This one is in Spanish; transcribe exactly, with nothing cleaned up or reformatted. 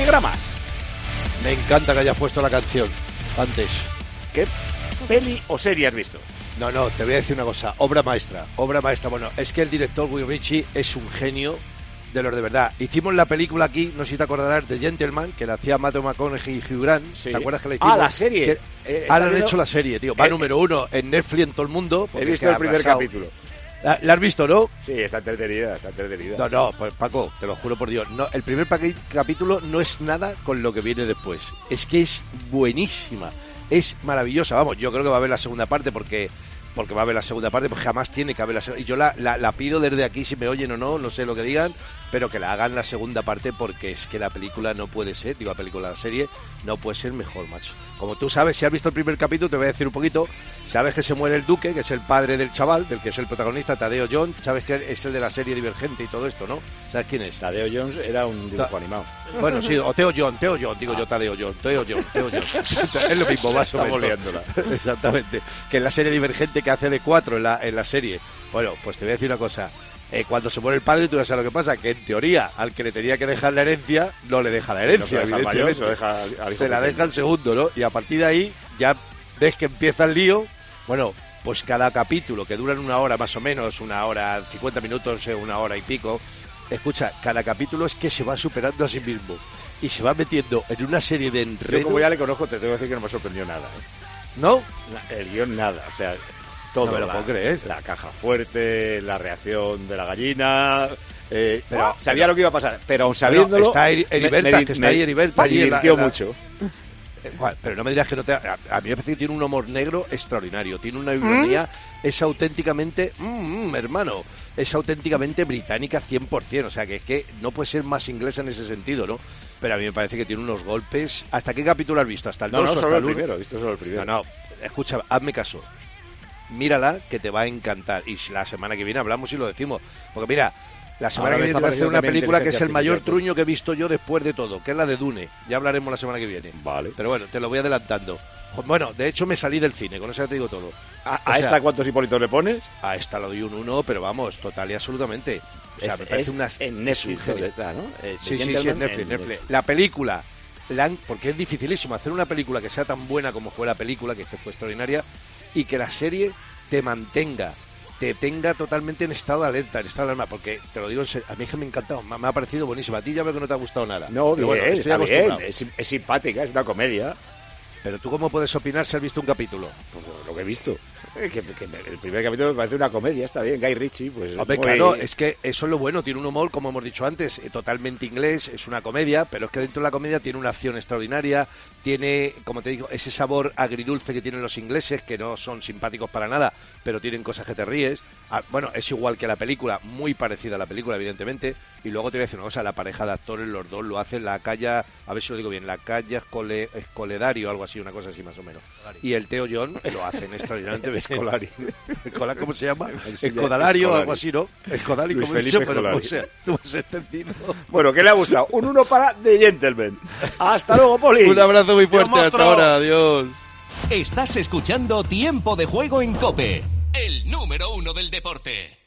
telegramas. Me encanta que hayas puesto la canción antes. ¿Qué peli o serie has visto? No, no, te voy a decir una cosa. Obra maestra, obra maestra. Bueno, es que el director Guy Ritchie es un genio de los de verdad. Hicimos la película aquí, no sé si te acordarás, de Gentleman, que la hacía Matthew McConaughey y Hugh Grant. Sí. ¿Te acuerdas que la hicimos? Ah, la serie. Que, eh, ahora han viendo... hecho la serie, tío. Va eh, número uno en Netflix en todo el mundo. He visto el primer arrasado. capítulo. ¿La, ¿La has visto, no? Sí, está entretenida, está entretenida. No, no, pues Paco, te lo juro por Dios. No, el primer capítulo no es nada con lo que viene después. Es que es buenísima. Es maravillosa. Vamos, yo creo que va a haber la segunda parte porque... porque va a haber la segunda parte, pues jamás tiene que haber la segunda. Y yo la, la, la pido desde aquí, si me oyen o no, no sé lo que digan, pero que la hagan la segunda parte porque es que la película no puede ser, digo la película, la serie, no puede ser mejor, macho. Como tú sabes, si has visto el primer capítulo, te voy a decir un poquito, sabes que se muere el duque, que es el padre del chaval, del que es el protagonista, Tadeo Jones, sabes que es el de la serie Divergente y todo esto, ¿no? ¿Sabes quién es? Tadeo Jones era un dibujo Ta- animado. Bueno, sí, o Teo John, Teo John, digo ah. yo Tadeo John, Teo John, Teo John. Es lo mismo, más o menos. Exactamente. Que en la serie Divergente que hace de cuatro en la, en la serie. Bueno, pues te voy a decir una cosa. Eh, cuando se muere el padre, tú ya sabes lo que pasa, que en teoría al que le tenía que dejar la herencia, no le deja la herencia, sí, no se, mayor, se, deja al, al se la deja el segundo, ¿no? Y a partir de ahí ya ves que empieza el lío. Bueno, pues cada capítulo, que duran una hora más o menos, una hora, cincuenta minutos, una hora y pico, escucha, cada capítulo es que se va superando a sí mismo y se va metiendo en una serie de enredos. Yo como ya le conozco, te tengo que decir que no me sorprendió nada, ¿eh? ¿No? El guión nada, o sea... Todo, no me lo la, puedo creer. La caja fuerte, la reacción de la gallina. Eh, pero sabía pero, lo que iba a pasar, pero aún sabiéndolo. Está Heriberta, me, que está ahí Heriberta. Me divirtió mucho. Pero no me dirás que no te. A, a mí me parece que tiene un humor negro extraordinario. Tiene una ironía. ¿Mm? Es auténticamente. Mmm, hermano. Es auténticamente británica cien por ciento. O sea, que es que no puede ser más inglesa en ese sentido, ¿no? Pero a mí me parece que tiene unos golpes. ¿Hasta qué capítulo has visto? ¿Hasta el no, dos no, o hasta solo el uno? primero. He visto solo el primero. No, no. Escucha, hazme caso. Mírala, que te va a encantar. Y la semana que viene hablamos y lo decimos. Porque mira, la semana Ahora que viene me te voy a hacer una película que es el mayor artificial. truño que he visto yo después de todo, que es la de Dune. Ya hablaremos la semana que viene. Vale. Pero bueno, te lo voy adelantando. Bueno, de hecho me salí del cine, con eso ya te digo todo. ¿A, a sea, esta cuántos hipólitos le pones? A esta le doy un uno, pero vamos, total y absolutamente. O sea, es, me parece es una, en Netflix, ¿no? Eh, sí, sí, sí, en Netflix, en Netflix. La película, la, porque es dificilísimo hacer una película que sea tan buena como fue la película, que fue extraordinaria, y que la serie te mantenga, te tenga totalmente en estado de alerta, en estado de alarma, porque te lo digo, a mí es que me ha encantado, me ha parecido buenísima. A ti ya veo que no te ha gustado nada. No, bien, bueno, está bien, es, es simpática, es una comedia. Pero tú, ¿cómo puedes opinar si has visto un capítulo? Pues lo que he visto. Eh, que, que el primer capítulo me parece una comedia, está bien. Guy Ritchie, pues... Hombre, muy... claro, es que eso es lo bueno. Tiene un humor, como hemos dicho antes, eh, totalmente inglés, es una comedia, pero es que dentro de la comedia tiene una acción extraordinaria, tiene, como te digo, ese sabor agridulce que tienen los ingleses, que no son simpáticos para nada, pero tienen cosas que te ríes. Ah, bueno, es igual que la película, muy parecida a la película, evidentemente. Y luego te voy a decir una cosa, la pareja de actores, los dos lo hacen, la Calla, a ver si lo digo bien, la Calla Escole, Escoledario, algo así, una cosa así más o menos. Y el Teo John lo hacen extraordinariamente bien. Escolari. ¿Cómo se llama? Escodalario o algo así, ¿no? Escodali, Luis como Felipe he dicho, pero Escolari. o sea, tú has entendido. Bueno, ¿qué le ha gustado? Un uno para The Gentleman. Hasta luego, Poli. Un abrazo muy fuerte, hasta ahora, adiós. Estás escuchando Tiempo de Juego en COPE, el número uno del deporte.